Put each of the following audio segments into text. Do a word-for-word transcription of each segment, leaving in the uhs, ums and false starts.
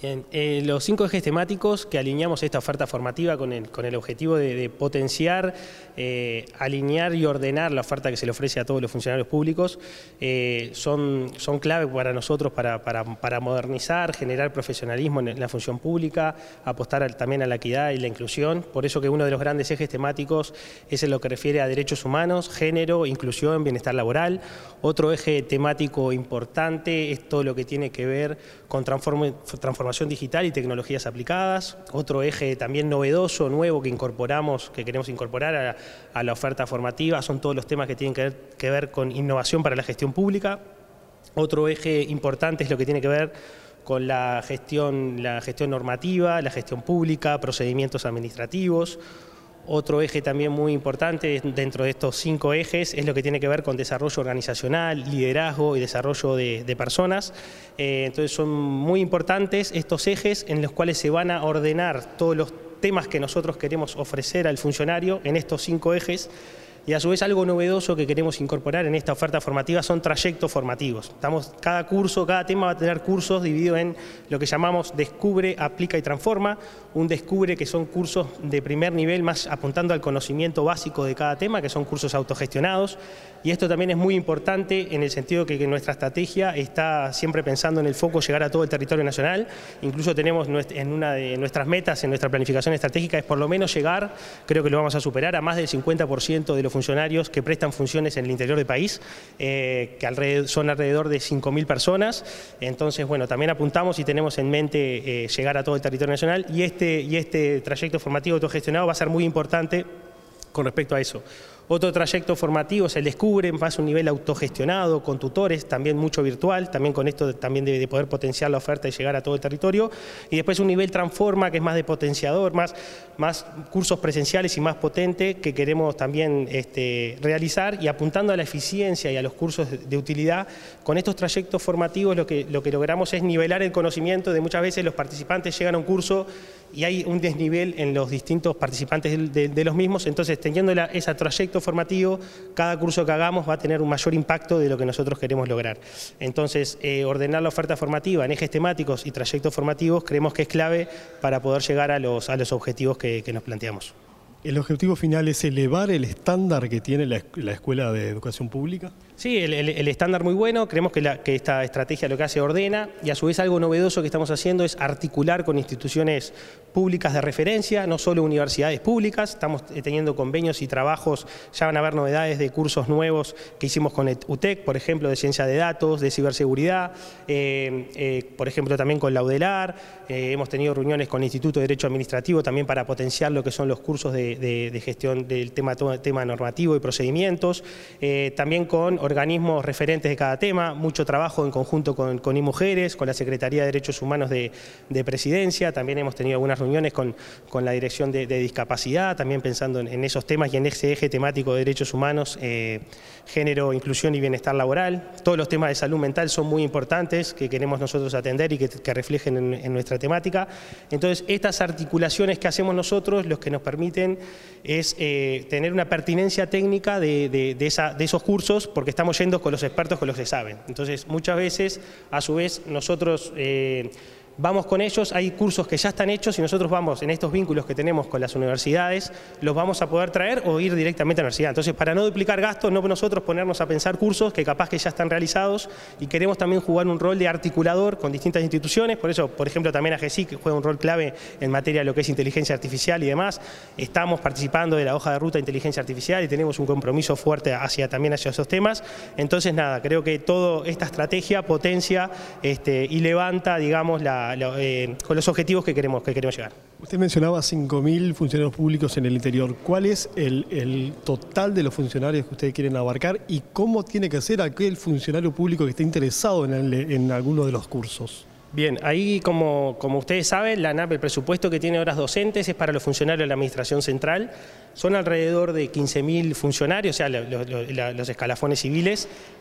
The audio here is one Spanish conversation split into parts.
Bien, eh, los cinco ejes temáticos que alineamos esta oferta formativa con el, con el objetivo de, de potenciar, eh, alinear y ordenar la oferta que se le ofrece a todos los funcionarios públicos eh, son, son clave para nosotros para, para, para modernizar, generar profesionalismo en la función pública, apostar al, también a la equidad y la inclusión. Por eso que uno de los grandes ejes temáticos es en lo que refiere a derechos humanos, género, inclusión, bienestar laboral. Otro eje temático importante es todo lo que tiene que ver con transform, transformación digital y tecnologías aplicadas. Otro eje también novedoso, nuevo, que incorporamos, que queremos incorporar a, a la oferta formativa, son todos los temas que tienen que ver, que ver con innovación para la gestión pública. Otro eje importante es lo que tiene que ver con la gestión, la gestión normativa, la gestión pública, procedimientos administrativos. Otro eje también muy importante dentro de estos cinco ejes es lo que tiene que ver con desarrollo organizacional, liderazgo y desarrollo de, de personas. Eh, entonces son muy importantes estos ejes en los cuales se van a ordenar todos los temas que nosotros queremos ofrecer al funcionario en estos cinco ejes. Y a su vez algo novedoso que queremos incorporar en esta oferta formativa son trayectos formativos. Estamos, cada curso, cada tema va a tener cursos divididos en lo que llamamos Descubre, Aplica y Transforma. Un Descubre que son cursos de primer nivel más apuntando al conocimiento básico de cada tema, que son cursos autogestionados. Y esto también es muy importante en el sentido que, que nuestra estrategia está siempre pensando en el foco llegar a todo el territorio nacional. Incluso tenemos en una de nuestras metas, en nuestra planificación estratégica, es por lo menos llegar, creo que lo vamos a superar, a más del cincuenta por ciento de los funcionarios que prestan funciones en el interior del país, eh, que alrededor, son alrededor de cinco mil personas. Entonces, bueno, también apuntamos y tenemos en mente eh, llegar a todo el territorio nacional y este, y este trayecto formativo autogestionado va a ser muy importante con respecto a eso. Otro trayecto formativo es el Descubre, más un nivel autogestionado, con tutores, también mucho virtual, también con esto también de, de poder potenciar la oferta y llegar a todo el territorio. Y después un nivel Transforma, que es más de potenciador, más, más cursos presenciales y más potente, que queremos también este, realizar y apuntando a la eficiencia y a los cursos de, de utilidad. Con estos trayectos formativos lo que, lo que logramos es nivelar el conocimiento de muchas veces los participantes llegan a un curso y hay un desnivel en los distintos participantes de, de, de los mismos, entonces teniendo la, ese trayecto formativo, cada curso que hagamos va a tener un mayor impacto de lo que nosotros queremos lograr. Entonces, eh, ordenar la oferta formativa en ejes temáticos y trayectos formativos creemos que es clave para poder llegar a los, a los objetivos que, que nos planteamos. ¿El objetivo final es elevar el estándar que tiene la, la Escuela de Educación Pública? Sí, el, el, el estándar muy bueno, creemos que, la, que esta estrategia lo que hace ordena y a su vez algo novedoso que estamos haciendo es articular con instituciones públicas de referencia, no solo universidades públicas, estamos teniendo convenios y trabajos, ya van a haber novedades de cursos nuevos que hicimos con U T E C, por ejemplo, de ciencia de datos, de ciberseguridad, eh, eh, por ejemplo también con la UDELAR, eh, hemos tenido reuniones con el Instituto de Derecho Administrativo también para potenciar lo que son los cursos de, de, de gestión del tema, tema normativo y procedimientos, eh, también con organismos referentes de cada tema, mucho trabajo en conjunto con, con iMujeres, con la Secretaría de Derechos Humanos de, de Presidencia, también hemos tenido algunas reuniones con, con la Dirección de, de Discapacidad, también pensando en, en esos temas y en ese eje temático de derechos humanos, eh, género, inclusión y bienestar laboral. Todos los temas de salud mental son muy importantes, que queremos nosotros atender y que, que reflejen en, en nuestra temática. Entonces, estas articulaciones que hacemos nosotros, los que nos permiten es eh, tener una pertinencia técnica de, de, de, esa, de esos cursos, porque estamos yendo con los expertos, con los que saben. Entonces, muchas veces, a su vez, nosotros eh, vamos con ellos, hay cursos que ya están hechos y nosotros vamos, en estos vínculos que tenemos con las universidades, los vamos a poder traer o ir directamente a la universidad. Entonces, para no duplicar gastos, no nosotros ponernos a pensar cursos que capaz que ya están realizados y queremos también jugar un rol de articulador con distintas instituciones, por eso, por ejemplo, también a AGESIC juega un rol clave en materia de lo que es inteligencia artificial y demás. Estamos participando de la hoja de ruta de inteligencia artificial y tenemos un compromiso fuerte hacia, también hacia esos temas. Entonces, nada, creo que toda esta estrategia potencia este, y levanta, digamos, la Eh, con los objetivos que queremos, que queremos llegar. Usted mencionaba cinco mil funcionarios públicos en el interior. ¿Cuál es el, el total de los funcionarios que ustedes quieren abarcar y cómo tiene que ser aquel funcionario público que esté interesado en, el, en alguno de los cursos? Bien, ahí como, como ustedes saben, la ANAP, el presupuesto que tiene horas docentes es para los funcionarios de la Administración Central. Son alrededor de quince mil funcionarios, o sea, lo, lo, lo, los escalafones civiles,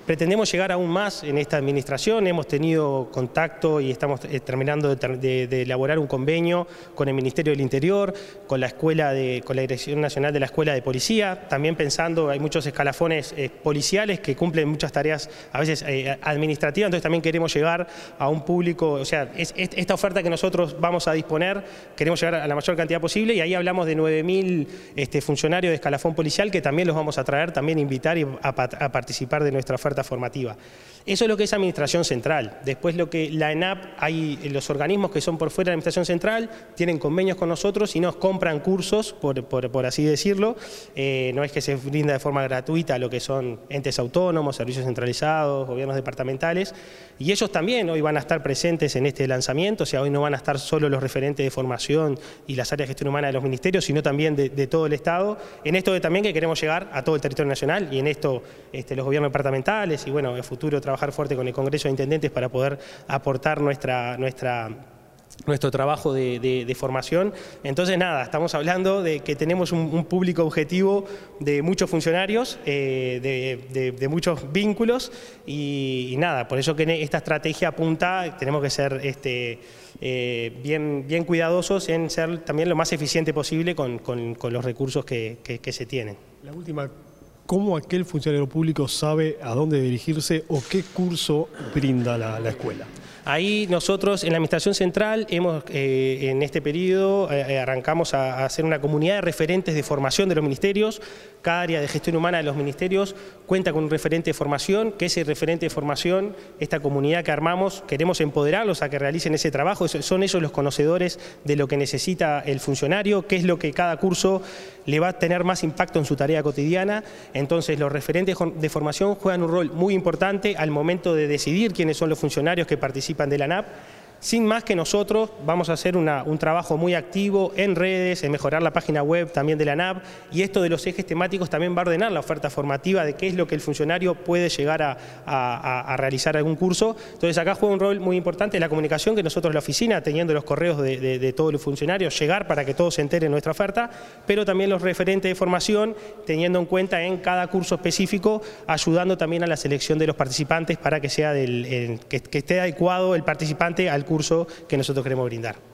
Pretendemos llegar aún más en esta administración, hemos tenido contacto y estamos terminando de, de, de elaborar un convenio con el Ministerio del Interior, con la Escuela de, con la Dirección Nacional de la Escuela de Policía, también pensando, hay muchos escalafones eh, policiales que cumplen muchas tareas a veces eh, administrativas, entonces también queremos llegar a un público, o sea, es, es, esta oferta que nosotros vamos a disponer, queremos llegar a la mayor cantidad posible y ahí hablamos de nueve mil este, funcionarios de escalafón policial que también los vamos a traer, también invitar y a, a participar de nuestra oferta formativa. Eso es lo que es Administración Central. Después lo que la ENAP, hay los organismos que son por fuera de la Administración Central, tienen convenios con nosotros y nos compran cursos, por, por, por así decirlo. Eh, no es que se brinda de forma gratuita lo que son entes autónomos, servicios centralizados, gobiernos departamentales, y ellos también hoy van a estar presentes en este lanzamiento, o sea, hoy no van a estar solo los referentes de formación y las áreas de gestión humana de los ministerios, sino también de, de todo el Estado, en esto de también que queremos llegar a todo el territorio nacional y en esto este, los gobiernos departamentales y bueno, en el futuro trabajar fuerte con el Congreso de Intendentes para poder aportar nuestra, nuestra, nuestro trabajo de, de, de formación. Entonces nada, estamos hablando de que tenemos un, un público objetivo de muchos funcionarios, eh, de, de, de muchos vínculos y, y nada, por eso que esta estrategia apunta, tenemos que ser este, eh, bien, bien cuidadosos en ser también lo más eficiente posible con, con, con los recursos que, que, que se tienen. La última, ¿cómo aquel funcionario público sabe a dónde dirigirse o qué curso brinda la, la escuela? Ahí nosotros en la Administración Central hemos eh, en este periodo eh, arrancamos a, a hacer una comunidad de referentes de formación de los ministerios. Cada área de gestión humana de los ministerios cuenta con un referente de formación, que ese referente de formación, esta comunidad que armamos, queremos empoderarlos a que realicen ese trabajo. Son ellos los conocedores de lo que necesita el funcionario, qué es lo que cada curso le va a tener más impacto en su tarea cotidiana. Entonces los referentes de formación juegan un rol muy importante al momento de decidir quiénes son los funcionarios que participan de la ENAP. Sin más que nosotros vamos a hacer una, un trabajo muy activo en redes, en mejorar la página web también de la ENAP, y esto de los ejes temáticos también va a ordenar la oferta formativa de qué es lo que el funcionario puede llegar a, a, a realizar algún curso. Entonces acá juega un rol muy importante la comunicación, que nosotros la oficina, teniendo los correos de, de, de todos los funcionarios, llegar para que todos se enteren de nuestra oferta, pero también los referentes de formación, teniendo en cuenta en cada curso específico, ayudando también a la selección de los participantes para que, sea del, el, que, que esté adecuado el participante al curso que nosotros queremos brindar.